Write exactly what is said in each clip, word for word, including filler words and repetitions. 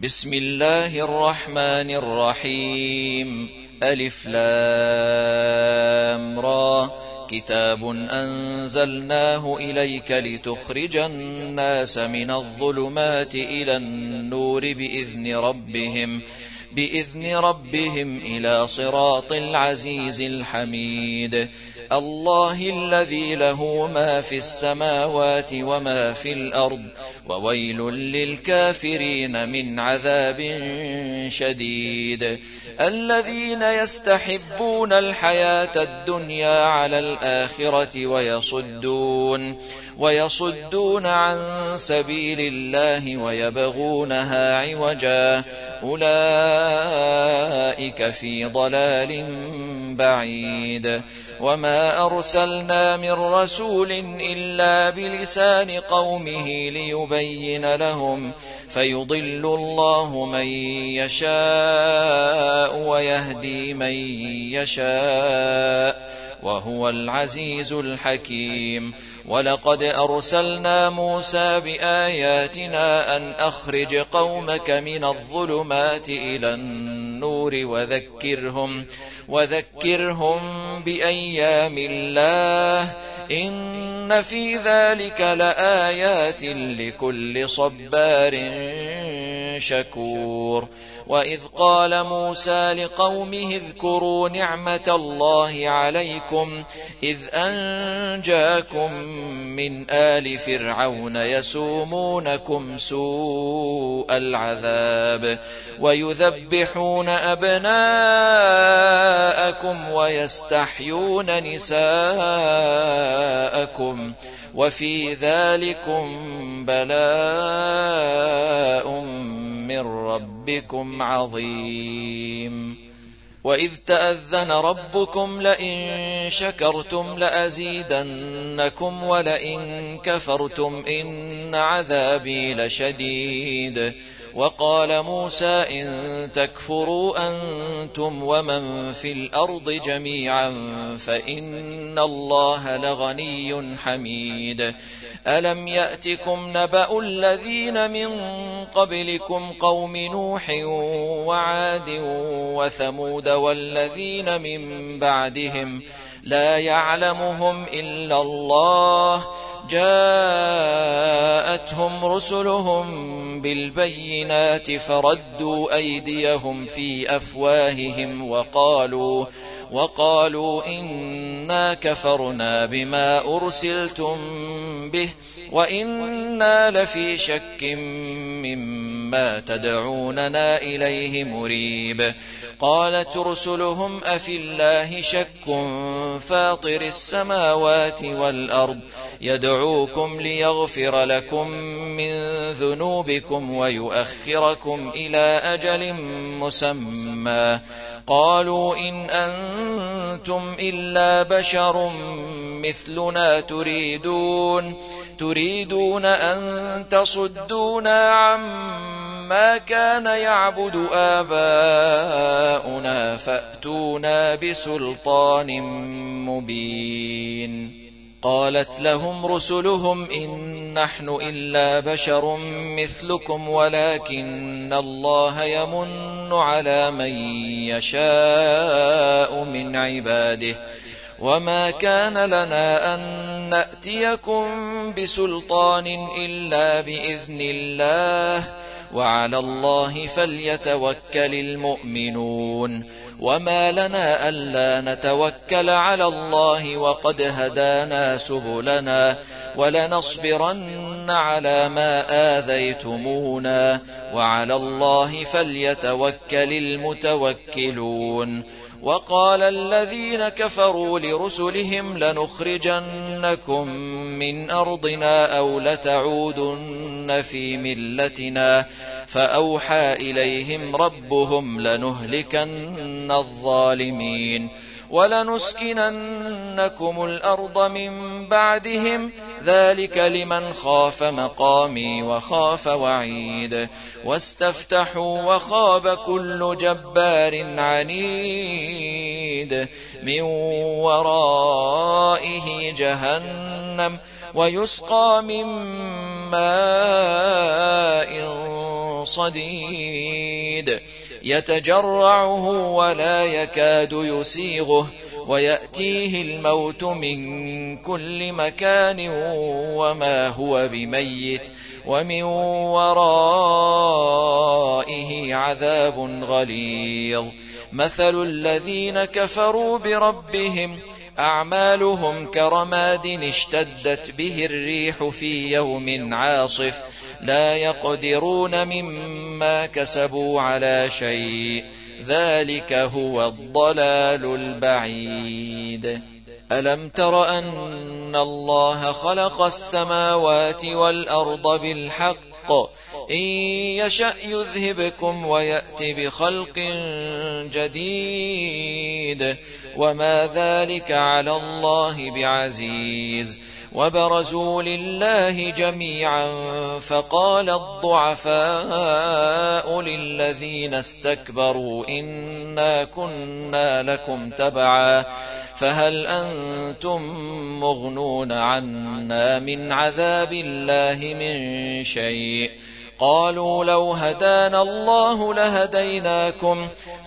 بسم الله الرحمن الرحيم. ألف لام را. كتاب أنزلناه إليك لتخرج الناس من الظلمات إلى النور بإذن ربهم بإذن ربهم إلى صراط العزيز الحميد. الله الذي له ما في السماوات وما في الأرض، وويل للكافرين من عذاب شديد. الذين يستحبون الحياة الدنيا على الآخرة ويصدون ويصدون عن سبيل الله ويبغونها عوجا، أولئك في ضلال بعيد. وما أرسلنا من رسول إلا بلسان قومه ليبين لهم، فيضل الله من يشاء ويهدي من يشاء، وهو العزيز الحكيم. ولقد أرسلنا موسى بآياتنا أن أخرج قومك من الظلمات إلى النور وذكرهم وذكرهم بأيام الله، إن في ذلك لآيات لكل صبار شكور. وإذ قال موسى لقومه اذكروا نعمة الله عليكم إذ أنجاكم من آل فرعون يسومونكم سوء العذاب ويذبحون أبناءكم ويستحيون نساءكم، وفي ذلكم بلاء من ربكم عظيم. وإذ تأذن ربكم لئن شكرتم لأزيدنكم ولئن كفرتم إن عذابي لشديد. وقال موسى إن تكفروا أنتم ومن في الأرض جميعا فإن الله لغني حميد. ألم يأتكم نبأ الذين من قبلكم قوم نوح وعاد وثمود والذين من بعدهم لا يعلمهم إلا الله، جاءتهم رسلهم بالبينات فردوا أيديهم في أفواههم وقالوا وقالوا إنا كفرنا بما أرسلتم به وإنا لفي شك مما تدعوننا إليه مريب. قالت رسلهم أفي الله شك فاطر السماوات والأرض يدعوكم ليغفر لكم من ذنوبكم ويؤخركم إلى أجل مسمى، قالوا إن أنتم إلا بشر مثلنا تريدون تريدون أن تصدونا عما كان يعبد آباؤنا فأتونا بسلطان مبين. قالت لهم رسلهم إن نحن إلا بشر مثلكم ولكن الله يمن على من يشاء من عباده، وما كان لنا أن نأتيكم بسلطان إلا بإذن الله، وعلى الله فليتوكل المؤمنون. وما لنا ألا نتوكل على الله وقد هدانا سبلنا ولنصبرن على ما آذيتمونا، وعلى الله فليتوكل المتوكلون. وقال الذين كفروا لرسلهم لنخرجنكم من أرضنا أو لتعودن في ملتنا، فأوحى إليهم ربهم لنهلكن الظالمين ولنسكننكم الأرض من بعدهم، ذلك لمن خاف مقامي وخاف وعيد. واستفتحوا وخاب كل جبار عنيد من ورائه جهنم ويسقى من ماء صديد يتجرعه ولا يكاد يسيغه ويأتيه الموت من كل مكان وما هو بميت ومن ورائه عذاب غليظ مثل الذين كفروا بربهم أعمالهم كرماد اشتدت به الريح في يوم عاصف لا يقدرون مما كسبوا على شيء ذلك هو الضلال البعيد. ألم تر أن الله خلق السماوات والأرض بالحق إن يشأ يذهبكم ويأت بخلق جديد وما ذلك على الله بعزيز وبرزوا لله جميعا فقال الضعفاء للذين استكبروا إنا كنا لكم تبعا فهل أنتم مغنون عنا من عذاب الله من شيء قالوا لو هدانا الله لهديناكم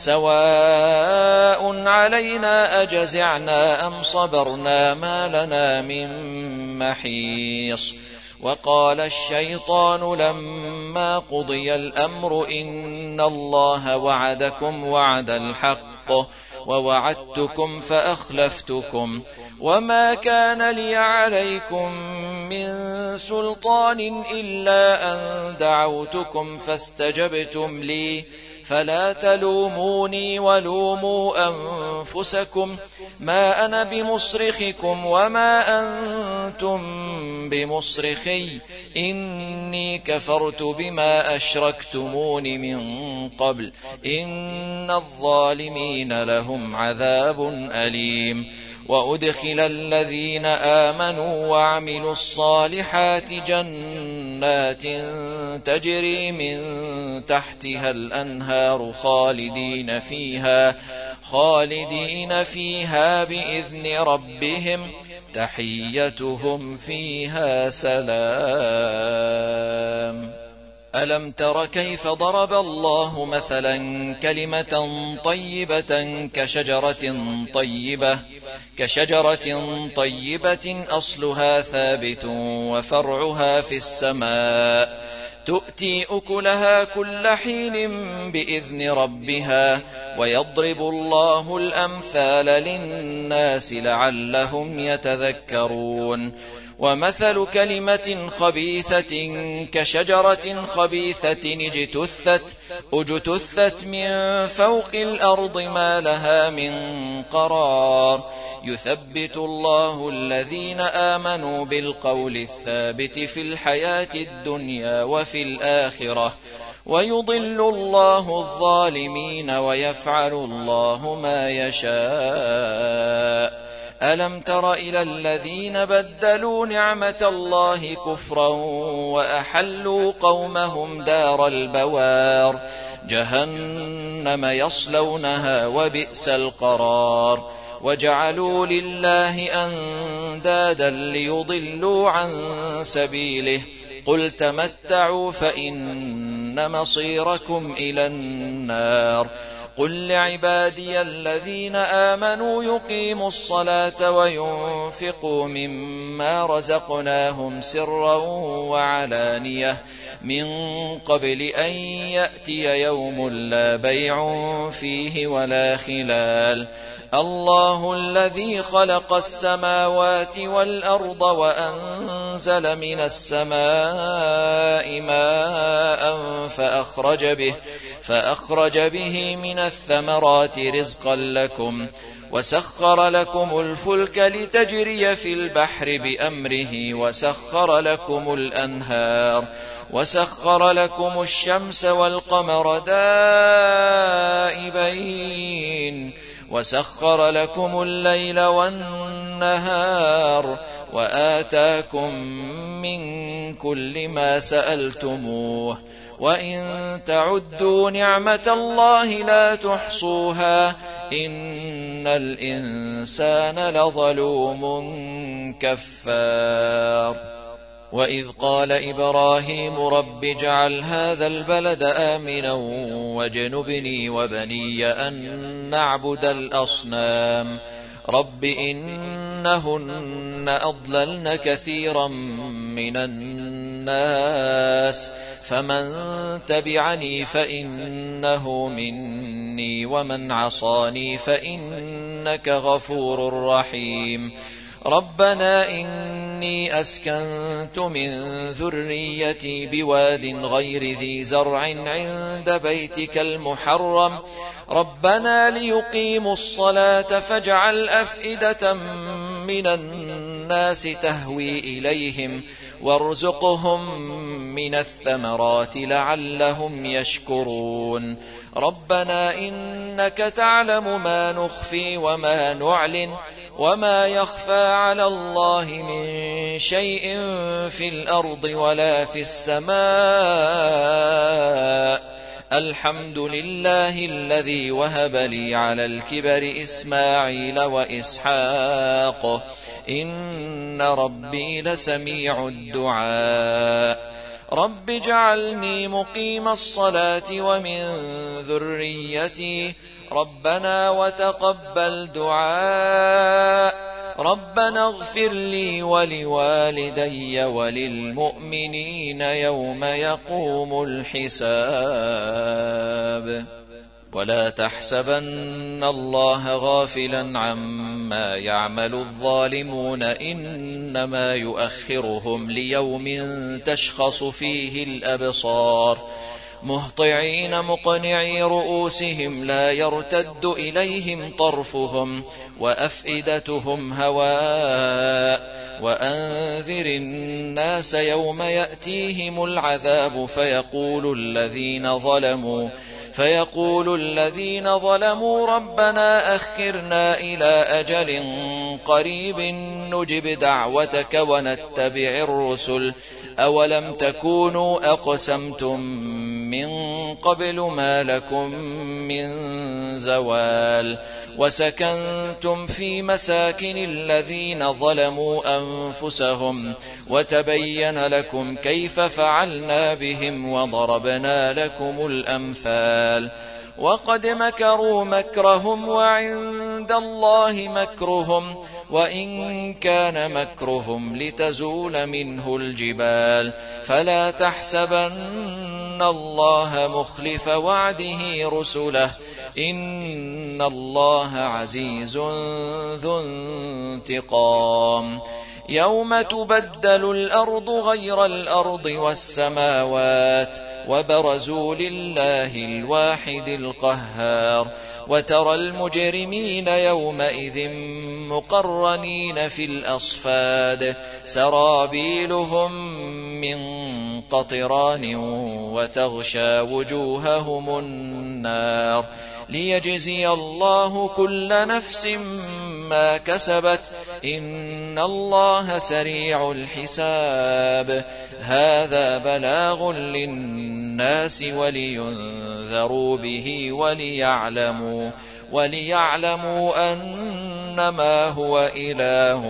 سواء علينا أجزعنا أم صبرنا ما لنا من محيص. وقال الشيطان لما قضي الأمر إن الله وعدكم وعد الحق ووعدتكم فأخلفتكم وما كان لي عليكم من سلطان إلا أن دعوتكم فاستجبتم لي فلا تلوموني ولوموا أنفسكم ما أنا بمصرخكم وما أنتم بمصرخي إني كفرت بما أشركتمون من قبل إن الظالمين لهم عذاب أليم. وأدخل الذين آمنوا وعملوا الصالحات جنات تجري من تحتها الأنهار خالدين فيها خالدين فيها بإذن ربهم تحيتهم فيها سلام. ألم تر كيف ضرب الله مثلا كلمة طيبة كشجرة طيبة كشجرة طيبة أصلها ثابت وفرعها في السماء تؤتي أكلها كل حين بإذن ربها ويضرب الله الأمثال للناس لعلهم يتذكرون. ومثل كلمة خبيثة كشجرة خبيثة اجتثت اجتثت من فوق الأرض ما لها من قرار يثبت الله الذين آمنوا بالقول الثابت في الحياة الدنيا وفي الآخرة ويضل الله الظالمين ويفعل الله ما يشاء. ألم تر إلى الذين بدلوا نعمة الله كفرا وأحلوا قومهم دار البوار جهنم يصلونها وبئس القرار وجعلوا لله أندادا ليضلوا عن سبيله قل تمتعوا فإن مصيركم إلى النار. قل لعبادي الذين آمنوا يقيموا الصلاة وينفقوا مما رزقناهم سرا وعلانية من قبل أن يأتي يوم لا بيع فيه ولا خلال. الله الذي خلق السماوات والأرض وأنزل من السماء ماء فأخرج به فأخرج به من الثمرات رزقا لكم وسخر لكم الفلك لتجري في البحر بأمره وسخر لكم الأنهار وسخر لكم الشمس والقمر دائبين وسخر لكم الليل والنهار وآتاكم من كل ما سألتموه وإن تعدوا نعمة الله لا تحصوها إن الإنسان لظلوم كفار. وإذ قال إبراهيم رب اجعل هذا البلد آمنا واجنبني وبني أن نعبد الأصنام رب إنهن أضللن كثيرا من الناس فمن تبعني فإنه مني ومن عصاني فإنك غفور رحيم ربنا إني أسكنت من ذريتي بواد غير ذي زرع عند بيتك المحرم ربنا ليقيموا الصلاة فاجعل أفئدة من الناس تهوي إليهم وارزقهم من الثمرات لعلهم يشكرون ربنا إنك تعلم ما نخفي وما نعلن وما يخفى على الله من شيء في الأرض ولا في السماء الحمد لله الذي وهب لي على الكبر إسماعيل وإسحاق إن ربي لسميع الدعاء رب اجعلني مقيم الصلاة ومن ذريتي ربنا وتقبل دعاء ربنا اغفر لي ولوالدي وللمؤمنين يوم يقوم الحساب ولا تحسبن الله غافلا عما يعمل الظالمون إنما يؤخرهم ليوم تشخص فيه الأبصار مهطعين مقنعي رؤوسهم لا يرتد إليهم طرفهم وأفئدتهم هواء وأنذر الناس يوم يأتيهم العذاب فيقول الذين ظلموا فيقول الذين ظلموا ربنا أخرنا إلى أجل قريب نجب دعوتك ونتبع الرسل أولم تكونوا أقسمتم من قبل ما لكم من زوال وسكنتم في مساكن الذين ظلموا أنفسهم وتبين لكم كيف فعلنا بهم وضربنا لكم الأمثال وقد مكروا مكرهم وعند الله مكرهم وإن كان مكرهم لتزول منه الجبال فلا تحسبن الله مخلف وعده رسله إن الله عزيز ذو انتقام يوم تبدل الأرض غير الأرض والسماوات وبرزوا لله الواحد القهار وترى المجرمين يومئذ مقرنين في الأصفاد سرابيلهم من قطران وتغشى وجوههم النار ليجزي الله كل نفس ما كسبت إن الله سريع الحساب هذا بلاغ للناس ولينذروا به وليعلموا وليعلموا أنما هو إله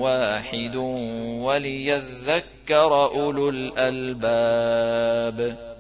واحد وليذكر أولو الألباب.